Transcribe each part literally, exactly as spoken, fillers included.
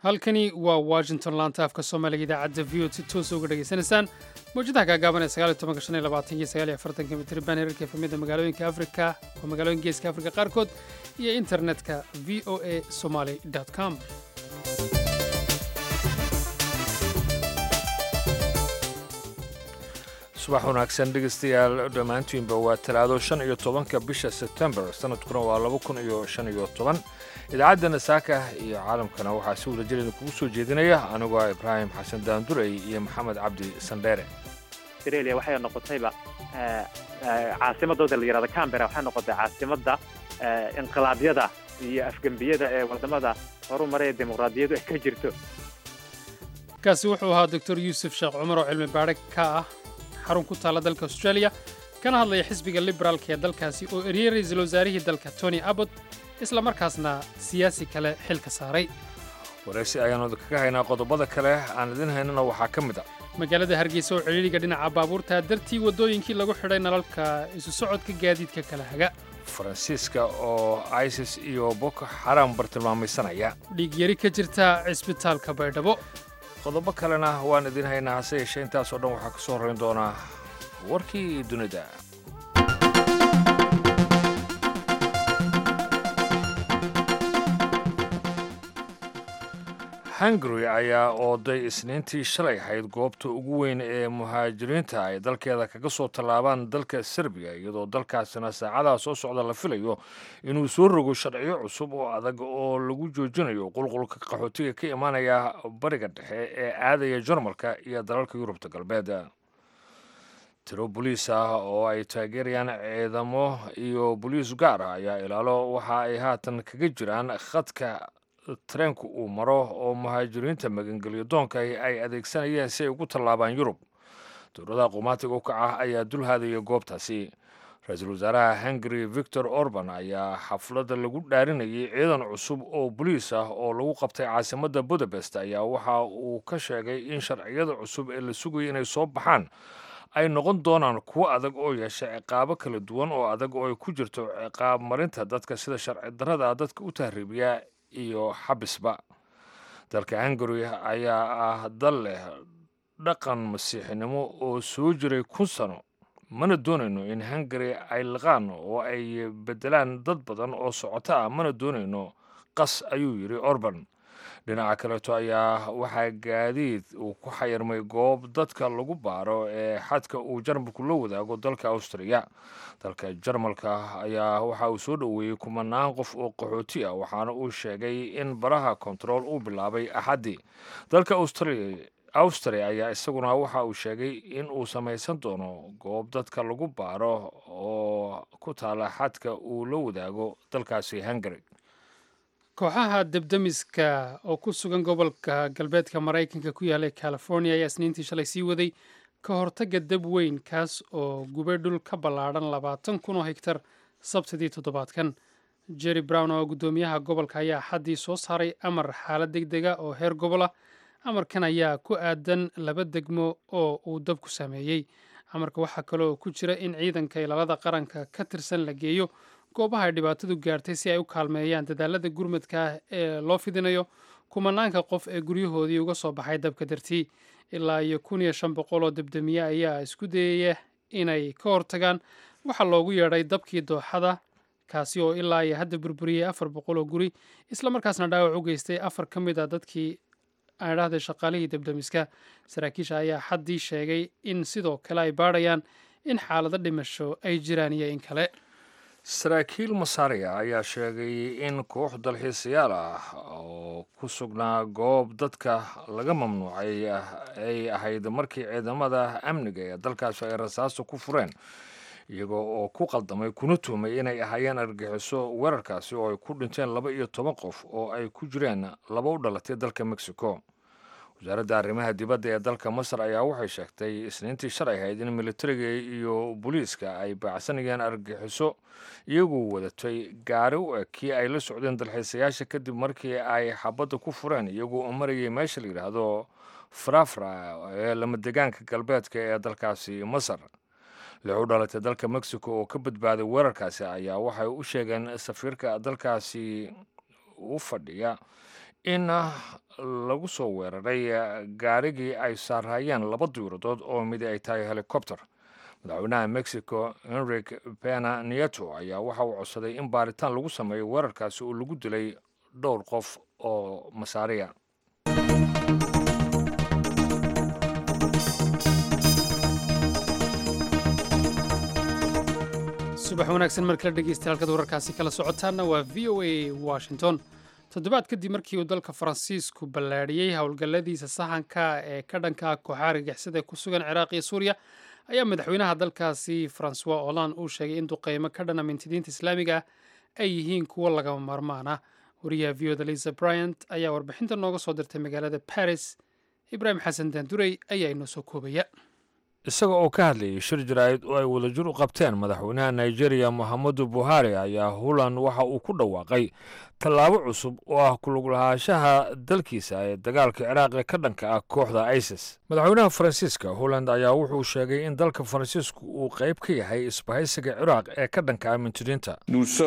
halkani waa washington laanta afka soomaaliga idaacadda v o si toos uga dhegaysanaysaan mawjadaha gaagaaban ee sagaal iyo tobanka shan iyo labaatan iyo sagaal iyo afartanka mitriban herarka efemyada magaalooyinka afrika oo magaalooyin geeska afrika qaarkood iyo internetka v o a somaly com subax wanaagsan dhegaystayaal dhammaantiinba waa talaado shan iyo tobanka bisha sebtembar sanadkuna waa laba kun iyo shan iyo toban idaacadda saaka iyo caalamkana waxaa si wada jir kugu soo jeedinaya anigoo ah ibraahim xasan daandurey iyo maxamed cabdi sandheere Australia waxay noqotayba caasimadooda la yiraahdo Canberra waxay noqotay caasimadda inqilaabyada iyo afgambiyada ee wadamada horumaray dimuqraadiyadu ay ka jirto. kaasi wuxuu ahaa doctor Yusuf Sheekh Cumar oo cilmi baadhe ka ah xarun ku taala dalka Australia kana hadlaya xisbiga liberaalka ee dalkaasi oo eriyay ra'iisul wasaarihii dalka Tony Abbott isla markaasna siyaasi kale xilka saaray. waraysi ayaanu kaga haynaa qodobada kale aan idin haynana waxaa ka mid ah magaalada Hargeysa oo ciriiriga dhinaca baabuurta dartii wadooyinkii lagu xidhay nalalka isu socodka gaadiidka kala haga. Faransiiska oo ISIS iyo Boko Haram bartilmaamaysanaya dhiig yari ka jirta cisbitaalka Baydhabo. qodobo kalena waan idin haynaa hase yeeshee intaasoo dhan waxaa ka soo horeyn doonaa warkii dunida. Hungary ayaa ooday isniintii shalay ahayd goobta ugu weyn ee muhaajiriinta ay dalkeeda kaga soo tallaabaan dalka Serbiya iyadoo dalkaasina saacadaha soo socda la filayo inuu soo rogo sharciyo cusub oo adag oo lagu joojinayo qulqulka qaxootiga ka imaanaya bariga dhexe ee aadaya Jarmalka iyo dalalka Yurubta galbeed. tiro boliis ah oo ay taageerayaan ciidamo iyo boliis gaar ah ayaa ilaalo waxa ay haatan kaga jiraan khadka tareenku uu maro oo muhaajiriinta magangeliyo doonka ay adeegsanayeen si ay ugu tallaabaan Yurub. dowladda qumaatiga u kaca ayaa dul haadaya goobtaasi. ra-iisul wasaaraha Hungary Viktor Orban ayaa xafladda lagu dhaarinayay ciidan cusub oo boliis ah oo lagu qabtay caasimadda Budapest ayaa waxa uu ka sheegay in sharciyada cusub ee la sugayo inay soo baxaan ay noqon doonaan kuwo adag oo yeesha ciqaabo kala duwan oo adag oo ay ku jirto ciqaab marinta dadka sida sharci darrada dadka u tahriibiya iyo xabisba. dalka Hungary ayaa ah dal leh dhaqan masiixinimo oo soo jiray kun sano mana doonayno in Hungary ay liqaan oo ay bedelaan dad badan oo socota ah mana doonayno qas ayuu yiri Orban. dhinaca kaleeto ayaa waxaa gaadiid uu ku xayirmay goob dadka lagu baaro ee xadka uu Jarmalku la wadaago dalka Austria. dalka Jarmalka ayaa waxa uu soo dhoweeyey kumanaan qof oo qaxooti ah waxaana uu sheegay in baraha control uu bilaabay axadii. dalka Austria Austria ayaa isaguna waxa uu sheegay in uu samaysan doono goob dadka lagu baaro oo ku taala xadka uu la wadaago dalkaasi Hungary. kooxaha debdemiska oo ku sugan gobolka galbeedka Mareykanka ku yaala California ayaa isniintii shalay sii waday ka hortagga dab weyn kaas oo gubay dhul ka ballaadhan labaatan kun oo hektar sabtidii toddobaadkan. Jerry Brown oo guddoomiyaha gobolka ayaa xaddii soo saaray amar xaalad degdega oo heer gobol ah. amarkan ayaa ku aadan laba degmo oo uu dabku saameeyey. amarka waxaa kaloo ku jira in ciidanka ilaalada qaranka ka tirsan la geeyo goobaha ay dhibaatadu gaartay si ay u kaalmeeyaan dadaalada gurmadka ah ee loo fidinayo kumanaanka qof ee guryahoodii uga soo baxay dabka dartii. ilaa iyo kun iyo shan boqol oo debdemiye ayaa isku dayaya inay ka hortagaan waxaa loogu yeedhay dabkii dooxada kaasi oo ilaa iyo hadda burburiyey afar boqol oo guri islamarkaasna dhaawac u geystay afar ka mid a dadkii aan dhahday shaqaalihii debdemiska. saraakiisha ayaa xaddii sheegay in sidoo kale ay baadhayaan in xaalado dhimasho ay jiraan iyo in kale. saraakiil Masaariya ayaa sheegay in koox dalxiisayaal ah oo ku sugnaa goob dadka laga mamnuucay ay ahayd markii ciidamada amniga ee dalkaasi ay rasaasta ku fureen iyagoo oo ku qaldamay kuna tuhmay inay ahaayeen argagixiso. weerarkaasi oo ay ku dhinteen laba iyo toban qof oo ay ku jireen laba u dhalatay dalka Mexico. wasaaradda arrimaha dibadda ee dalka Masar ayaa waxay sheegtay isniintii shalay ahayd in militariga iyo booliiska ay baacsanayeen argagixiso iyagoo wadatay gaari u eg kii ay la socdeen dalxiisayaasha kadib markii ay xabadda ku fureen iyagoo marayay meesha la yidhaahdo Frafra ee lama degaanka galbeedka ee dalkaasi Masar. lix u dhalatay dalka Mexico oo ka badbaaday weerarkaasi ayaa waxay u sheegeen safiirka dalkaasi u fadhiya in lagu soo weeraray gaarigii ay saarhayeen laba diiradood oo midi ay tahay helicopter. madaxweynaha mexico enrique pena nieto ayaa waxa uu codsaday in baaritaan lagu sameeyo weerarkaasi oo lagu dilay dhowr qof oo masaariya. subax wanaagsan mar kale dhegeysta halkad wararkaasi kala socotaana waa v o a washington. toddobaad kadib markii uu dalka faransiisku ballaadhiyey howlgalladiisa sahanka ee ka dhanka kooxaha argagixisada ee ku sugan ciraaq iyo suuriya ayaa madaxweynaha dalkaasi francois hollande uu sheegay in duqeymo ka dhana mintidiinta islaamiga ah ay yihiin kuwo lagama maarmaan ah. wariyaha v o da lisa bryant ayaa warbixinta nooga soo dirtay magaalada paris. ibraahim xasan daandurey ayaa inoo soo koobaya. isaga oo ka hadlayay shir jaraa'id oo ay wadajir u qabteen madaxweynaha nigeria mohamedu buhari ayaa holland waxa uu ku dhawaaqay tallaabo cusub oo ah kulug lahaanshaha dalkiisa ee dagaalka ciraaq ee ka dhanka ah kooxda isis. madaxweynaha faransiiska holland ayaa wuxuu sheegay in dalka faransiisku uu qayb ka yahay isbahaysiga ciraaq ee ka dhanka ah mintidiinta.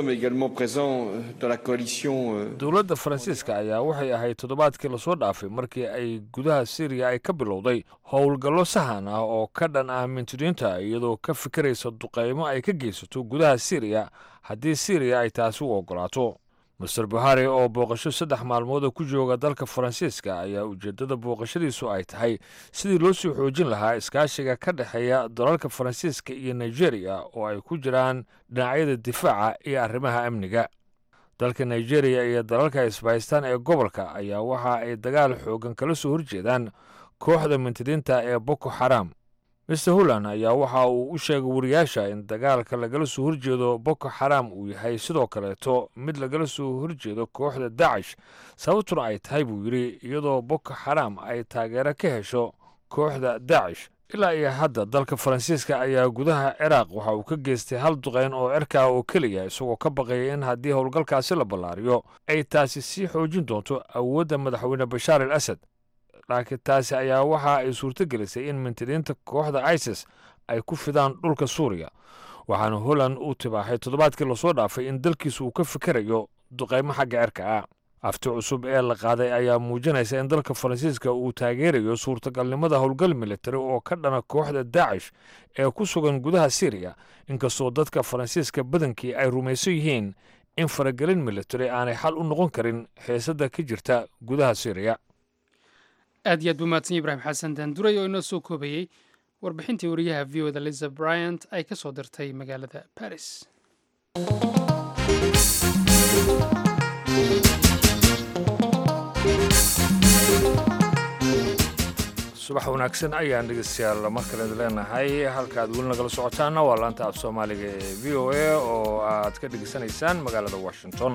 dowladda faransiiska ayaa waxay ahayd toddobaadkii lasoo dhaafay markii ay gudaha syriya ay ka bilowday howlgallo sahan ah oo ka dhan ah mintidiinta iyadoo ka fikiraysa duqeymo ay ka geysato gudaha syriya haddii syriya ay taasi u ogolaato. master buhari oo booqasho saddex maalmooda ku jooga dalka faransiiska ayaa ujeeddada booqashadiisu ay tahay sidii loo sii xoojin lahaa iskaashiga ka dhexeeya dalalka faransiiska iyo nigeria oo ay ku jiraan dhinacyada difaaca iyo arrimaha amniga. dalka nigeria iyo dalalka isbahaystaan ee gobolka ayaa waxa ay dagaal xoogan kala soo horjeedaan kooxda mintidiinta ee boko xaram. mister holland ayaa waxa uu u sheegay wariyaasha in dagaalka lagala soo horjeedo boko xaram uu yahay sidoo kaleeto mid lagala soo horjeedo kooxda dacish sababtuna ay tahay buu yidhi iyadoo boko xaram ay taageero ka hesho kooxda dacish. ilaa iyo hadda dalka faransiiska ayaa gudaha ciraaq waxa uu ka geystay hal duqeyn oo cirka oo keliya isagoo ka baqaya in haddii howlgalkaasi la ballaariyo ay taasi sii xoojin doonto awoodda madaxweyne bashaar al asad. laakiin taasi ayaa waxa ay suurto gelisay in mintidiinta kooxda isis ay ku fidaan dhulka suuriya. waxaana holland uu tibaaxay toddobaadkii lasoo dhaafay in dalkiisu uu ka fikirayo duqeymo xagga cirka ah. afti cusub ee la qaaday ayaa muujinaysa in dalka faransiiska uu taageerayo suurtagalnimada howlgal militari oo ka dhana kooxda dacish ee ku sugan gudaha syriya inkastoo dadka faransiiska badankii ay rumaysan yihiin in faragelin militari aanay xal u noqon karin xiisadda ka jirta gudaha syriya. aad iyo aad buu mahadsan ibraahim xasan daanduray oo inoo soo koobayey warbixintii wariyaha v o da lisa bryant ay ka soo dirtay magaalada paris. subax wanaagsan ayaan dhegeystayaal mar kale leenahay. halkaad weli nagala socotaana waa laanta af soomaaliga ee v o a oo aad ka dhegeysanaysaan magaalada washington.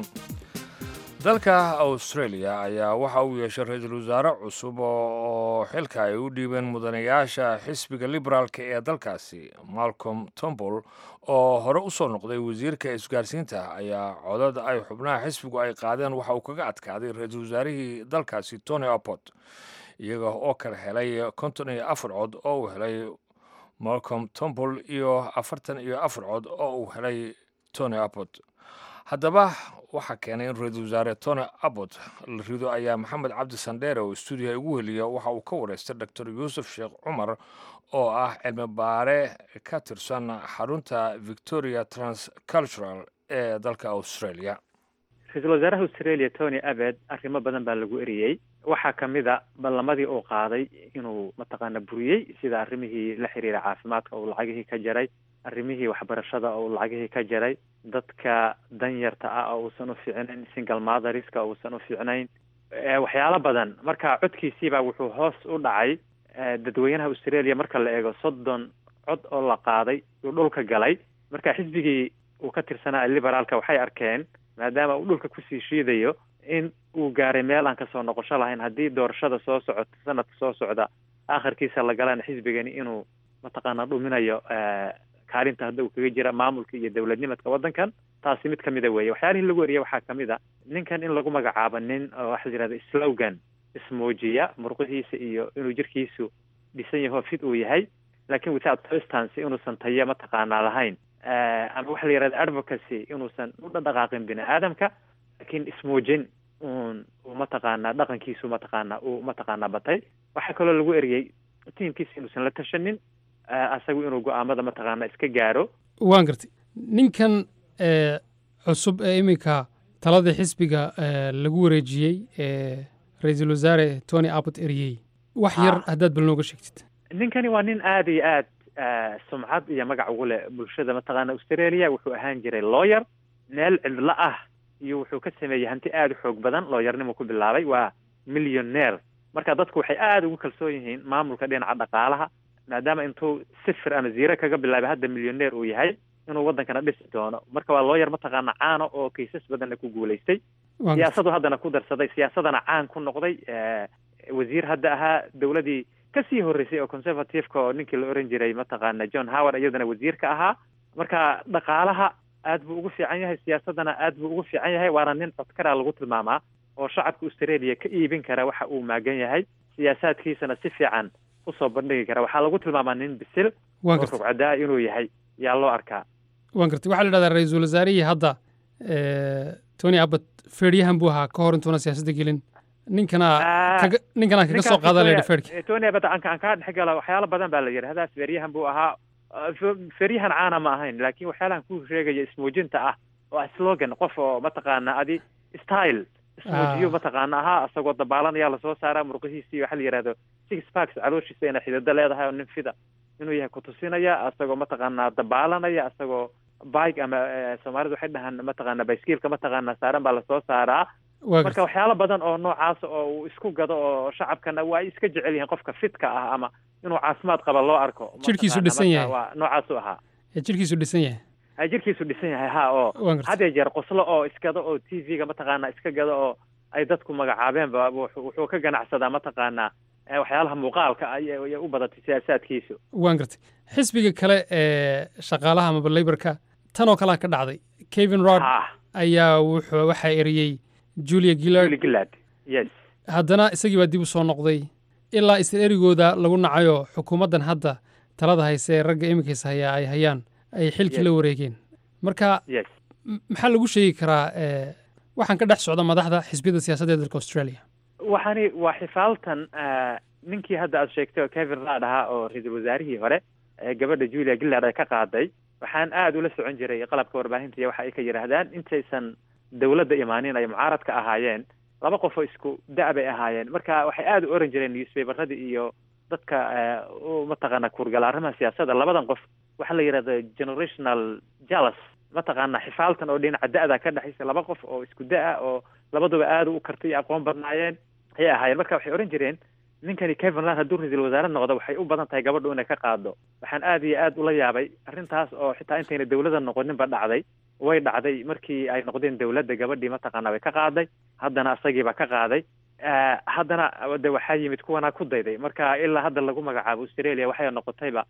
dalka australia ayaa waxa uu yeeshay ra-iisul wasaare cusub oo xilka ay u dhiibeen mudanayaasha xisbiga liberaalka ee dalkaasi. malcolm turnbull oo hore u soo noqday wasiirka isgaarsiinta ayaa codad ay xubnaha xisbigu ay qaadeen waxa uu kaga adkaaday ra-iisul wasaarihii dalkaasi tony abbott iyaga oo kala helay konton iyo afar cod oo uu helay malcolm turnbull iyo afartan iyo afar cod oo uu helay tony abbott. haddaba waxaa keenay in ra-iisul wasaare tony abbott la rido ayaa maxamed cabdi sandheere oo stuudiyaha ugu heliya waxa uu ka wareystay doctor yuusuf sheekh cumar oo ah cilmi baare ka tirsan xarunta victoria transcultural ee dalka australia. ra-iisul wasaaraha australia tony abbott arrimo badan baa lagu eriyey. waxaa ka mid a ballamadii uu qaaday inuu mataqaana buriyey sida arrimihii la xiriira caafimaadka uu lacagihii ka jaray, arrimihii waxbarashada oo uu lacagihii ka jaray, dadka danyarta ah oo uusan u fiicnayn, single motherska uusan u fiicnayn, waxyaalo badan. marka codkiisiibaa wuxuu hoos u dhacay. dadweynaha australia marka la eego soddon cod oo la qaaday uu dhulka galay. marka xisbigii uu ka tirsanaa liberaalka waxay arkeen maadaama uu dhulka kusii shiidayo in uu gaaray meel aan kasoo noqosho lahayn haddii doorashada soo socota sanadka soo socda aakhirkiisa la galana xisbigani inuu mataqaana dhuminayo kaalinta hadda uu kaga jira maamulka iyo dowladnimadka waddankan. taasi mid kamida weeye. waxyaalihii lagu eriyay waxaa kamid a ninkan in lagu magacaabo nin waxa la yihahda slogan ismuujiya murqihiisa iyo inuu jirkiisu dhisan yaho fid uu yahay laakiin without substance inuusan tayo mataqaanaa lahayn ama waxa la yihahda advocacy inuusan u dhaqaaqin bini aadamka laakiin ismuujin uun uu mataqaanaa dhaqankiisu mataqaanaa uu mataqaanaa batay. waxaa kaloo lagu eriyey tiimkiisa inuusan la tashanin asagu inuu go-aamada mataqaanaa iska gaaro. waan gartay ninkan cusub ee iminka taladii xisbiga lagu wareejiyey ee ra-iisul wasaare tony abbott eriyey wax yar haddaad bal nooga sheegtid. ninkani waa nin aada iyo aad sumcad iyo magac ugu leh bulshada mataqaana australia. wuxuu ahaan jiray lawyer meel cidlo ah iyo wuxuu ka sameeyey hanti aada u xoog badan. lawyernimo ku bilaabay waa millioneer. marka dadku waxay aada ugu kalsoon yihiin maamulka dhinaca dhaqaalaha maadaama intuu sifir ama ziro kaga bilaabay hadda millioneer uu yahay inuu waddankana dhisi doono. marka waa lawyer mataqaana caano oo kaysas badanna ku guulaystay. siyaasadu haddana ku darsaday siyaasadana caan ku noqday. wasiir hadda ahaa dowladii kasii horreysay oo conservative-ka oo ninkii la oran jiray mataqaana john howard iyadana wasiirka ahaa. marka dhaqaalaha aad buu ugu fiican yahay siyaasadana aad buu ugu fiican yahay waana nin codkaraa lagu tilmaamaa oo shacabka australia ka iibin kara waxa uu maagan yahay siyaasaadkiisana si fiican usoo bandhigi kara. waxaa lagu tilmaamaa nin bisil oo rugcadaa inuu yahay yaa loo arkaa. waan gartay waxaa la idhahdaa ra-iisul wasaarihii hadda tony abbott feedhyahan buu ahaa ka hor intuuna siyaasadda gelin. ninkana kaga ninkanaan kaga soo qaadan laydha feedhka. tony abbott aan aan kaa dhex gala waxyaalo badan baa la yidhahdaa feeryahan buu ahaa. feeryahan caana ma ahayn laakiin waxyaalahan ku sheegaya ismuujinta ah oo slogan qof oo mataqaana adi style ismuujiyo mataqaana ahaa isagoo dabaalanaya lasoo saaraa murqihiisii waxa la yidhahdo six packs calooshiisa inay xididdo leedahay oo nin fida inuu yahay kutusinaya isagoo mataqaana dabaalanaya isagoo bike ama soomaalidu waxay dhahaan mataqaana bayskiilka mataqaana saaran baa lasoo saaraa. marka waxyaalo badan oo noocaas oo uu isku gado oo shacabkana waa iska jecel yihiin qofka fitka ah ama inuu caafimaad qaba loo arko. jirkiisu dhisan yahay waa noocaasu ahaa. jirkiisu dhisan yahay ha jirkiisu dhisan yahay ha oo hadee jeer qoslo oo iskada oo t v-ga mataqaana iska gado oo ay dadku magacaabeenba wuxuu ka ganacsadaa mataqaana waxyaalaha muuqaalka ayay u badatay siyaasaadkiisu. waan gartay xisbiga kale ee shaqaalaha amaba laborka tan oo kalea ka dhacday. kevin rudd ayaa wuxuu waxaa eriyey julia gillard. yes haddana isagii baa dib u soo noqday ilaa isla erigooda lagu nacayo xukuumaddan hadda talada hayse ee ragga iminkiisa hayaa ay hayaan ay xilkii la wareegeen. marka maxaa lagu sheegi karaa waxaan ka dhex socda madaxda xisbiyada siyaasadda ee dalka australia? waxani waa xifaaltan ninkii hadda aad sheegtay oo kevin rudd ahaa oo ra-iisul wasaarihii hore ee gabadha julia gillard ay ka qaaday. waxaan aada ula socon jiray qalabka warbaahinta iyo waxa ay ka yidhaahdaan intaysan dawladda imaanin ay mucaaradka ahaayeen laba qof oo isku da' bay ahaayeen. marka waxay aada u oran jireen newspaperradii iyo dadka mataqaana kuurgala arrimaha siyaasadda labadan qof waxaa la yidhahda generational jealous mataqaana xifaaltan oo dhinaca da'da ka dhexaysa laba qof oo isku da' oo labaduba aada u kartay iyo aqoon badnaayeen ayay ahaayeen. marka waxay oran jireen ninkani kevin rudd hadduu ra-iisul wasaare noqdo waxay u badan tahay gabadhu inay ka qaado. waxaan aada iyo aada ula yaabay arrintaas oo xitaa intayna dawladda noqoninba dhacday way dhacday markii ay noqdeen dawladda gabadhii mataqaana way ka qaaday haddana asagiiba ka qaaday. haddana de waxaa yimid kuwanaa ku dayday. marka ilaa hadda lagu magacaabo australia waxay noqotayba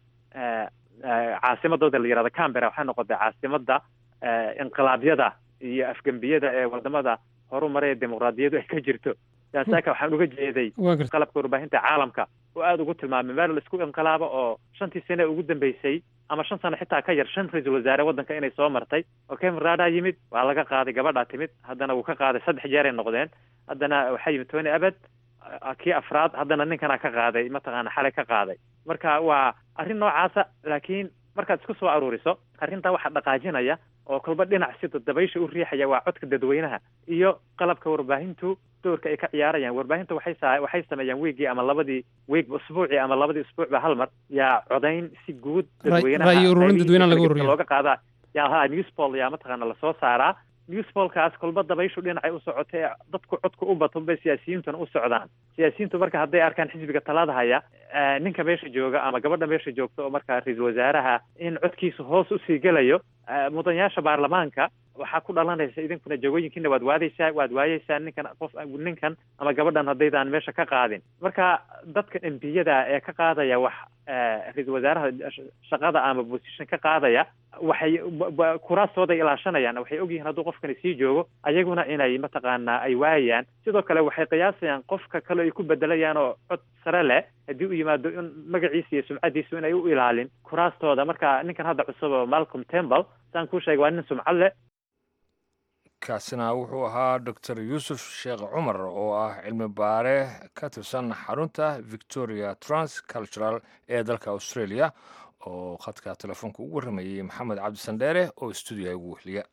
caasimadooda la yihahdo canberra waxay noqotay caasimadda inqilaabyada iyo afgembiyada ee wadamada horumar ee dimuqraadiyadu ay ka jirto. saaka waxaan uga jeeday qalabka warbaahinta caalamka oo aada ugu tilmaamay meel la isku inqilaabo oo shantii sane ugu dambeysay ama shan sano xitaa ka yar shan ra-iisul wasaare waddanka inay soo martay oo kevin rudd yimid waa laga qaaday gabadhaa timid haddana wuu ka qaaday saddex jeer ay noqdeen haddana waxaa yimid tony abbott kii afraad haddana ninkana ka qaaday mataqaana xalay ka qaaday. marka waa arrin noocaasa laakiin markaad isku soo aruuriso arrintaa waxaa dhaqaajinaya oo kolba dhinac sida dabaysha u riixaya waa codka dadweynaha iyo qalabka warbaahintu doorka ay ka ciyaarayaan. warbaahinta waxay sa waxay sameeyaan wiigii ama labadii wiig usbuucii ama labadii usbuucba hal mar yaa codayn si guud dadweynaha looga qaadaa yaa ha newspol yaa mataqaana lasoo saaraa. newspolkaas kolba dabayshu dhinacay u socotay ee dadku codku u bato bay siyaasiyiintuna u socdaan. siyaasiyiintu marka hadday arkaan xisbiga talada haya ninka meesha jooga ama gabadha meesha joogta oo markaa ra-iisul wasaaraha in codkiisa hoos usii gelayo mudanayaasha baarlamaanka waxaa ku dhalanaysa idinkuna jagooyinkiina waad waadaysaa waad waayeysaa ninkan qof ninkan ama gabadhan haddaydaan meesha ka qaadin. marka dadka embiyada ee ka qaadaya wax ra-iisul wasaaraha shaqada ama position ka qaadaya waxay kuraastooday ilaashanayaan. waxay ogyihiin hadduu qofkani sii joogo ayaguna inay mataqaana ay waayaan. sidoo kale waxay qiyaasayaan qofka kale ay ku bedelayaan oo cod sare leh haddii u yimaado in magaciisa iyo sumcadiisu inay u ilaalin kuraastooda. marka ninkan hadda cusub oo malcolm temple saan kuu sheegay waa nin sumcad leh. kaasina wuxuu ahaa doctor yuusuf sheekh cumar oo ah cilmi baare ka tirsan xarunta victoria transcultural ee dalka australia oo khadka telefoonka ugu warramayey maxamed cabdi sandheere oo stuudiyaha ugu wehliya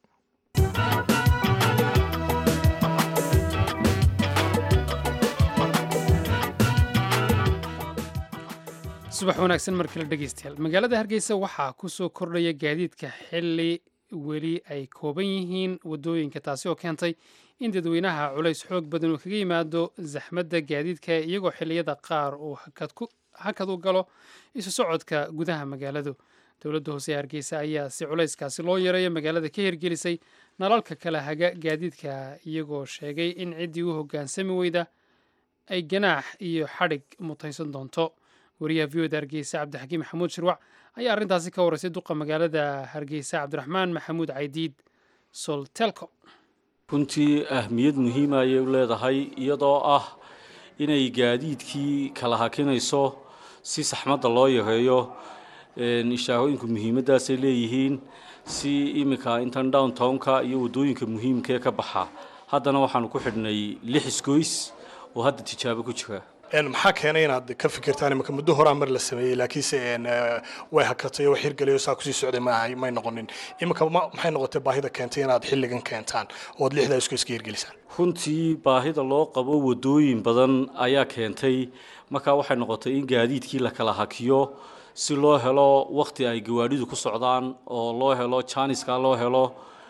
subax wanaagsan markale dhegeystayaal magaalada hargeysa waxaa ku soo kordhaya gaadiidka xilli weli ay kooban yihiin wadooyinka taasi oo keentay in dadweynaha culays xoog badan uu kaga yimaado zaxmadda gaadiidka iyagoo xilliyada qaar uu hakad u galo isu socodka gudaha magaaladu dowladda hoose ee hargeysa ayaa si culayskaasi loo yareeyo magaalada ka hirgelisay nalalka kala haga gaadiidka iyagoo sheegay in ciddii u hoggaansami weyda ay ganaax iyo xadhig mutaysan doonto wariyaha v o da hargeysa cabdixakiim maxamuud shirwac ayaa arrintaasi ka waraysay duqa magaalada hargeysa cabdiraxmaan maxamuud caydiid soltelco runtii ahmiyad muhiima ayay u leedahay iyadoo ah inay gaadiidkii kala hakinayso si saxmadda loo yareeyo ishaarooyinku muhiimaddaasay leeyihiin si iminka intan downtownka iyo waddooyinka muhiimkaee ka baxa haddana waxaanu ku xidhnay lix isgoys oo hadda tijaabo ku jira maxaa keenay inaad ka fikirtaan imika muddo horaa mar la sameeyey laakiinse way hakatay oo xirgalayo saa kusii socday may noqonin imika maxay noqotay baahida keentay inaad xilligan keentaan ood lixdaa isku iska hirgelisaan runtii baahida loo qabo wadooyin badan ayaa keentay markaa waxay noqotay in gaadiidkii la kala hakiyo si loo helo waqti ay gawaadhidu ku socdaan oo loo helo jaaniska loo helo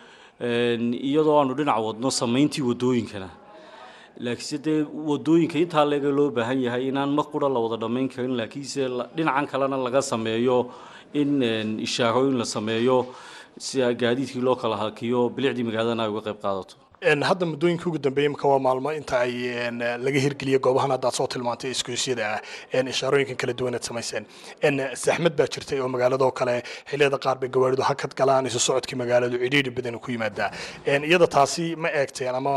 iyadoo aanu dhinac wadno samayntii wadooyinkana laakiinse dee wadooyinka intaa leega loo baahan yahay inaan mar qura la wada dhammayn karin laakiinse dhinacan kalena laga sameeyo in ishaarooyin la sameeyo si gaadiidkii loo kala hakiyo bilicdii magaaladana ay uga qayb qaadato hadda muddooyinka ugu dambeeyey imika waa maalmo inta ay laga hirgeliyo goobahan haddaad soo tilmaantay isgoysyada ah ishaarooyinkan kala duwan aad samayseen saxmad baa jirtay oo magaaladoo kale xilliyada qaar bay gawaaridu hakad galaan isu socodkii magaaladu cidhiidhi badan ku yimaadaa iyada taasi ma eegteen ama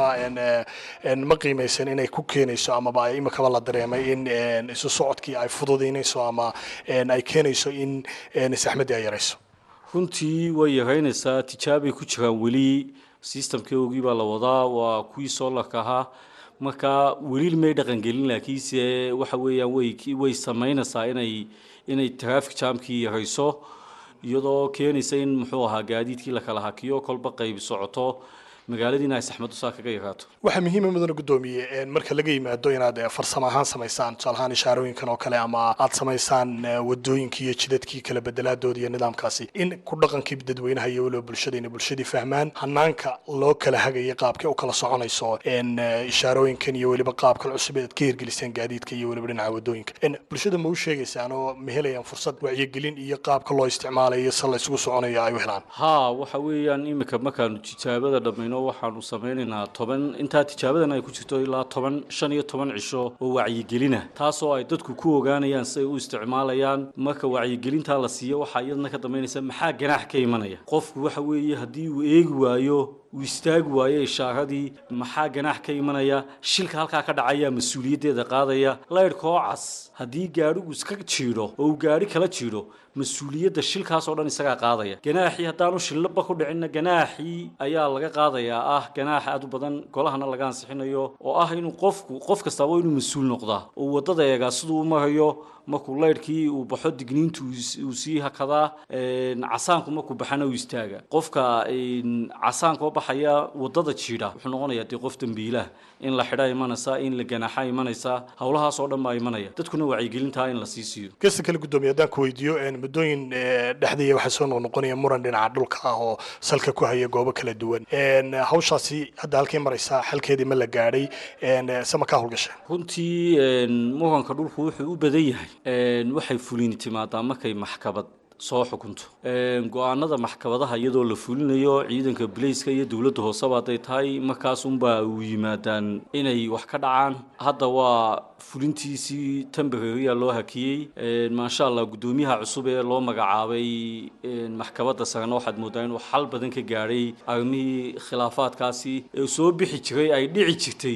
ma qiimaysan inay ku keenayso amaba ay imikaba la dareemay in isu socodkii ay fududaynayso ama ay keenayso in saxmaddii ay yarayso runtii way yaraynaysaa tijaabay ku jiraan weli systemkeogii baa la wadaa waa kuwii solarka ahaa marka weli may dhaqangelin laakiinse waxa weeyaan way way samaynaysaa inay inay traffic jamkii yarayso iyadoo keenaysa in muxuu ahaa gaadiidkii la kala hakiyo kolba qayb socoto magaaladiina ay saxmaddu saa kaga yaraato waxaa muhiima mudana guddoomiye marka laga yimaado inaad farsamo ahaan samaysaan tusaale ahaan ishaarooyinkan oo kale ama aad samaysaan wadooyinkii iyo jidadkii kala bedelaadooda iyo nidaamkaasi in ku dhaqankii dadweynaha iyo weliba bulshada inay bulshadii fahmaan hanaanka loo kala hagaya qaabkay u kala soconayso ishaarooyinkan iyo weliba qaabkan cusub aad ka hirgeliseen gaadiidka iyo weliba dhinaca wadooyinka bulshada ma u sheegaysaan oo ma helayaan fursad wacyigelin iyo qaabka loo isticmaalayo si la isugu soconayo ay u helaan ha waxa weeyaan imika markaanu tijaabada dhammayno waxaanu sameynaynaa toban intaa tijaabadan ay ku jirto ilaa toban shan iyo toban cisho oo wacyigelina taasoo ay dadku ku ogaanayaan si ay u isticmaalayaan marka wacyigelintaa la siiyo waxaa iyadana ka dambeynaysa maxaa ganaax ka imanaya qofku waxa weeye haddii uu eegi waayo uu istaagi waayo ishaaradii maxaa ganaax ka imanaya shilka halkaa ka dhacaya mas-uuliyaddeeda qaadaya laydhka oo cas haddii gaadhigu iska jiidho oo uu gaadhi kala jiidho mas-uuliyadda shilkaas oo dhan isagaa qaadaya ganaaxii haddaanu shillaba ku dhicinna ganaaxii ayaa laga qaadayaa ah ganaax aad u badan golahana laga ansixinayo oo ah inuu qofku qof kastaba inuu mas-uul noqdaa oo waddada eegaa siduu u marayo markuu laydhkii uu baxo digniintu uu sii hakadaa casaanku markuu baxana uu istaaga qofka casaanka oo baxaya waddada jiidha wuxuu noqonayaa dee qof dambiilaah in la xidha imanaysa in la ganaaxa imanaysa howlahaas oo dhan baa imanaya dadkuna wacyigelintaa in la sii siiyo kasta kale guddoomiye haddaan ku weydiiyo muddooyin dhexdeeya waxaa soo noqnoqonaya muran dhinaca dhulka ah oo salka ku haya goobo kala duwan hawshaasi hadda halkay maraysaa xalkeedii ma la gaadhay sama kaa howlgasheen runtii muranka dhulku wuxuu u badan yahay waxay fulini timaadaa markay maxkamad soo xukunto go-aanada maxkamadaha iyadoo la fulinayo ciidanka bilayska iyo dowladda hooseba hadday tahay markaas unbaa u yimaadaan inay wax ka dhacaan hadda waa fulintiisii temberariya loo hakiyey maasha allah guddoomiyaha cusub ee loo magacaabay maxkamadda sarena waxaad moodaa inuu xal badan ka gaadhay arrimihii khilaafaadkaasi ee soo bixi jiray ay dhici jirtay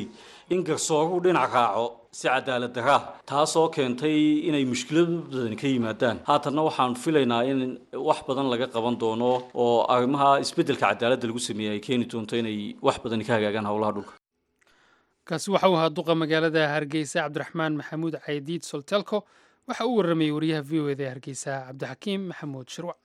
in garsooruhu dhinac raaco si cadaalad darra taasoo keentay inay mushkilad badan ka yimaadaan haatanna waxaan filaynaa in wax badan laga qaban doono oo arrimaha isbeddelka cadaaladda lagu sameeyay ay keeni doonto inay wax badan ka hagaagaan howlaha dhulka kaasi waxa uu ahaa duqa magaalada Hargeysa Cabdiraxmaan Maxamuud Caydiid Soltelko waxa uu warramay wariyaha V O A da Hargeysa Cabdixakiim Maxamuud Shirwac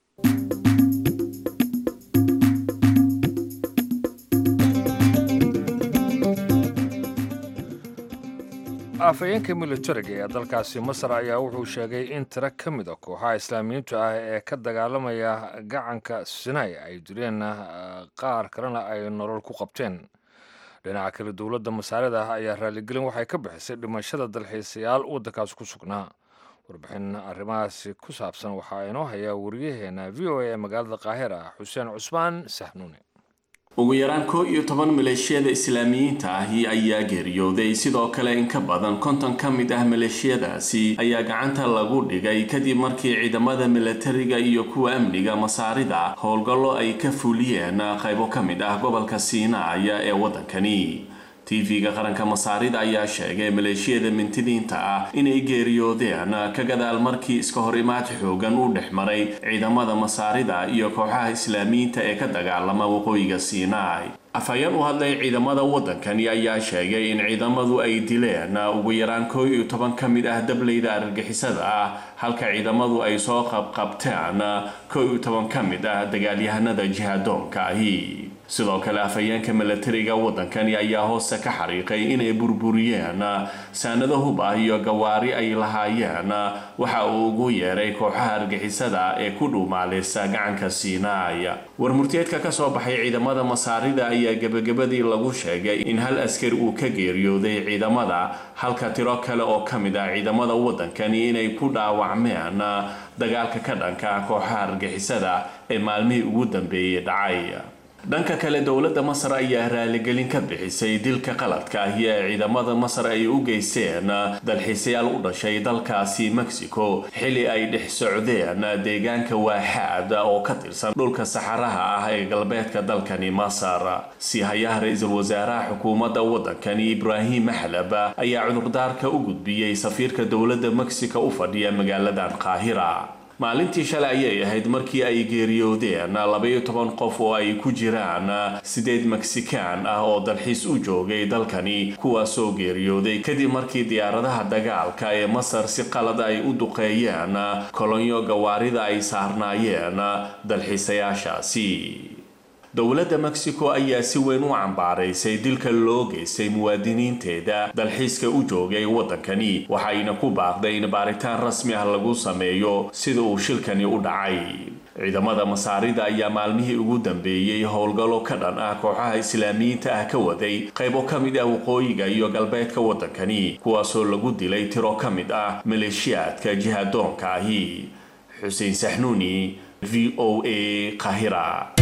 afayeenka militariga ee dalkaasi Masar ayaa wuxuu sheegay in tiro ka mid ah kooxaha islaamiyiinta ah ee ka dagaalamaya gacanka Sinai ay dileen qaar kalena ay nolol ku qabteen dhinaca kale dowladda Masaarida ayaa raaligelin waxay ka bixisay dhimashada dalxiisayaal waddankaas ku sugnaa warbixin arrimahaasi ku saabsan waxaa inoo haya wariyaheena V O A ee magaalada Qaahira Xuseen Cusmaan Sahnuuni ugu yaraan koo iyo toban maleeshiyada islaamiyiinta ahi ayaa geeriyooday sidoo kale in ka badan konton ka mid ah maleeshiyadaasi ayaa gacanta lagu dhigay kadib markii ciidamada militariga iyo kuwa amniga Masaarida howlgallo ay ka fuliyeen qaybo ka mid ah gobolka Sinai ee waddankani T V-ga qaranka Masaarida ayaa sheegay maleeshiyada mintidiinta ah inay geeriyoodeen ka gadaal markii iska hor imaad xoogan u dhexmaray ciidamada Masaarida iyo kooxaha islaamiyiinta ee ka dagaalama waqooyiga Sinai afayeen u hadlay ciidamada waddankani ayaa sheegay in ciidamadu ay dileen ugu yaraan koo iyo toban ka mid ah dableyda argagixisada ah halka ciidamadu ay soo qabqabteen koo iyo toban ka mid ah dagaalyahanada jihadoonka ahi sidoo kale afayeenka militariga waddankani ayaa hoose ka xariiqay inay burburiyeen saanado hub ah iyo gawaari ay lahaayeen waxa uu ugu yeeray kooxaha argixisada ee ku dhuumaaleysa gacanka Sinai warmurtiyeedka ka soo baxay ciidamada Masaarida ayaa gabagabadii lagu sheegay in hal askari uu ka geeriyooday ciidamada halka tiro kale oo ka mid ah ciidamada waddankani inay ku dhaawacmeen dagaalka ka dhanka kooxaha argixisada ee maalmihii ugu dambeeyay dhacay dhanka kale dowladda Masar ayaa raaligelin ka bixisay dilka qaladka ah ee ciidamada Masar ay u geysteen dalxiisayaal u dhashay dalkaasi Mexico xili ay dhex socdeen deegaanka Waaxaad oo ka tirsan dhulka saxaraha ah ee galbeedka dalkani Masar si hayaha ra'iisul wasaaraha xukuumadda waddankani Ibrahim Mahlaba ayaa cudurdaarka u gudbiyay safiirka dowladda Mexico u fadhiya magaalada Qaahira maalintii shalay ayay ahayd markii ay geeriyoodeen laba iyo toban qof oo ay ku jiraan sideed Mexican ah oo dalxiis u joogay dalkani kuwaasoo geeriyooday kadib markii diyaaradaha dagaalka ee Masar si qalad ay u duqeeyeen kolonyo gawaarida ay saarnaayeen dalxiisayaashaasi dowladda Mexico ayaa si weyn u cambaaraysay dilka loo geystay muwaadiniinteeda dalxiiska u joogay waddankani waxayna ku baaqday in baaritaan rasmi ah lagu sameeyo sida uu shilkani u dhacay ciidamada Masaarida ayaa maalmihii ugu dambeeyay howlgallo ka dhan ah kooxaha islaamiyiinta ah ka waday qaybo ka mid ah waqooyiga iyo galbeedka waddankani kuwaasoo lagu dilay tiro ka mid ah maleeshiyaadka jihadoonka ahi Xuseen Sahnuuni V O A Qaahira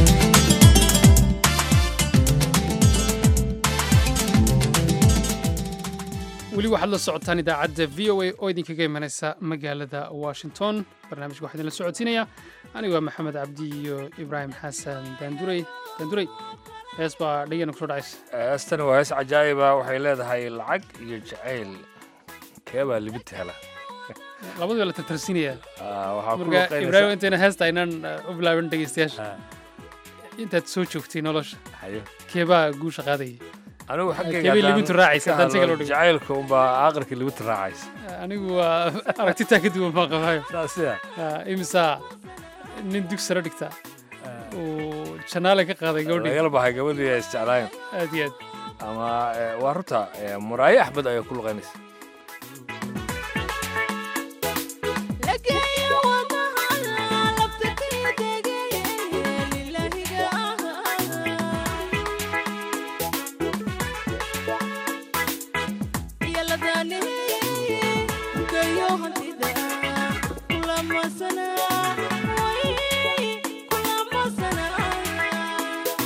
weli waxaad la socotaan idaacadda V O A oo idinkaga imanaysa magaalada Washington barnaamijka waxaa idinla socodsiinaya anigoo Maxamed Cabdi iyo Ibraahim Xasan Daandurey Daandurey hees baa dhegana kusoo dhacaysa heestan waa hees cajaa'iba waxay leedahay lacag iyo jacayl keebaa libinta hela labadii la tartarsiinaya marka Ibraahim intayna heesta aynaan u bilaabin dhegeystayaasha intaad soo joogtay nolosha keebaa guusha qaadayay anigu xaggayga libintu raacaysa hadaan siga loo dhigo jacaylka unbaa aakhirka libintu raacaysa anigu waa aragtitaa ka duwan baan qabaayo saasiya imisa nin dugsi sare dhigta uu janaale ka qaaday gabadhii laga baxay gabadhii ay isjeclaayeen aad iyo aad ama waa runta muraaye axmed ayaa ku luqaynaysa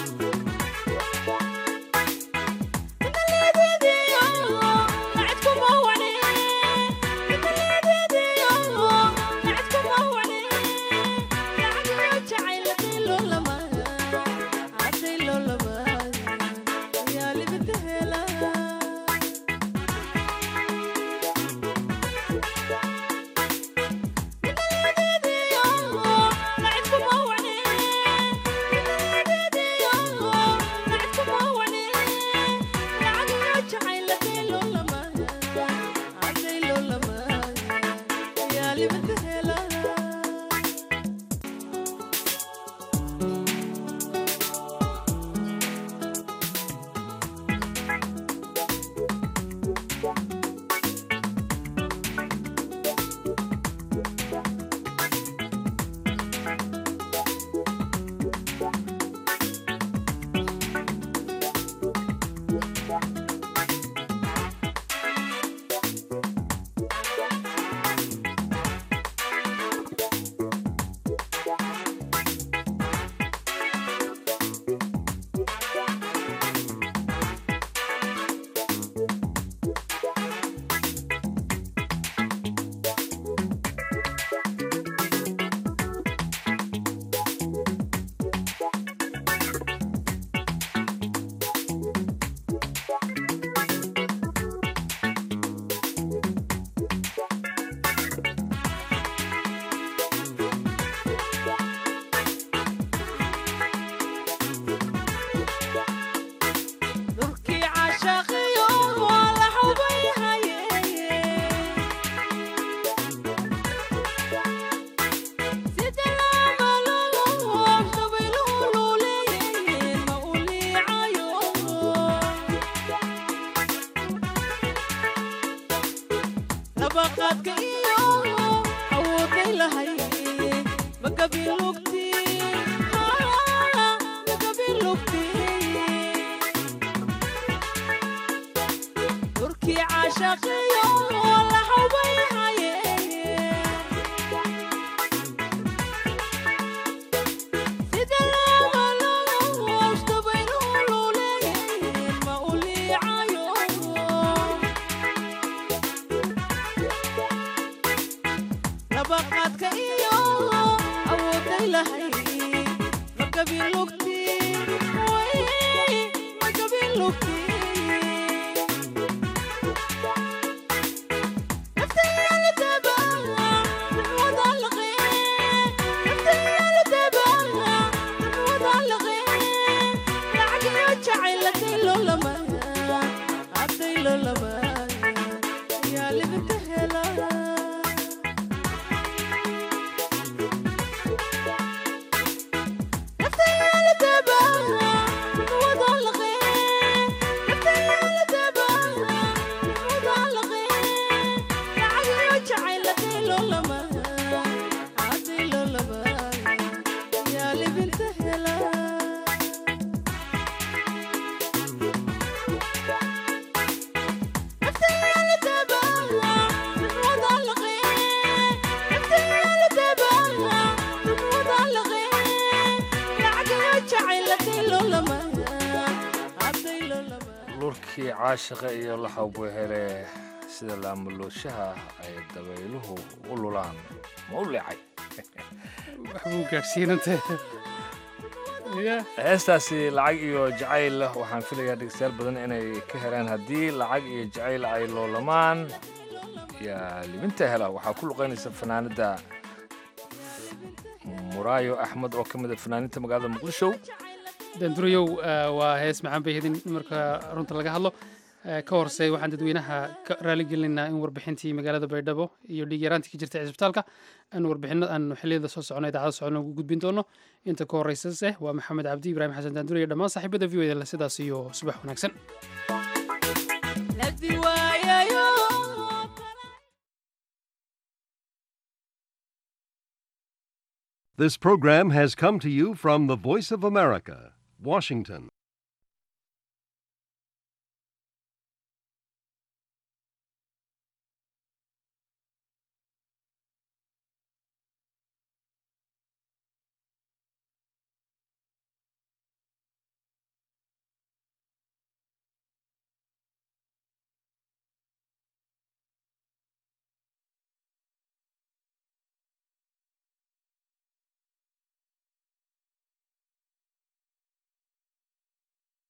Come on. nabaqaadka iyo awooday lahay magabilugti magabilugti turki caashaqiyo la hubay haye sida lama loo ashtabayno looleeyeen ma uliicayo nabaqaadka iyo awooday lahay magabilugti magabilugti lurkii caashiqa iyo laxawbu hele sida laamalooshaha ay dabayluhu u lulaan ma u leecay waxbuu gaadhsiinante heestaasi lacag iyo jacayl waxaan filayaa dhegeystayaal badan inay ka helaan haddii lacag iyo jacayl ay loolamaan yaa libinta hela waxaa ku luqaynaysa fanaanada muraayo axmed oo ka mid a fanaaninta magaalada muqdisho dandurayow waa hees macaan bay hedin marka runta laga hadlo ka horse waxaan dadweynaha ka raaligelinaynaa in warbixintii magaalada baydhabo iyo dhiig yaraantii ka jirtay cisbitaalka aanu warbixino aanu xilliyada soo socono idaacada socona ugu gudbin doono inta ka horeysase waa maxamed cabdi ibraahim xasan daandurayo dhammaan saaxiibada v o da sidaas iyo subax wanaagsan This program has come to you from the Voice of America, Washington.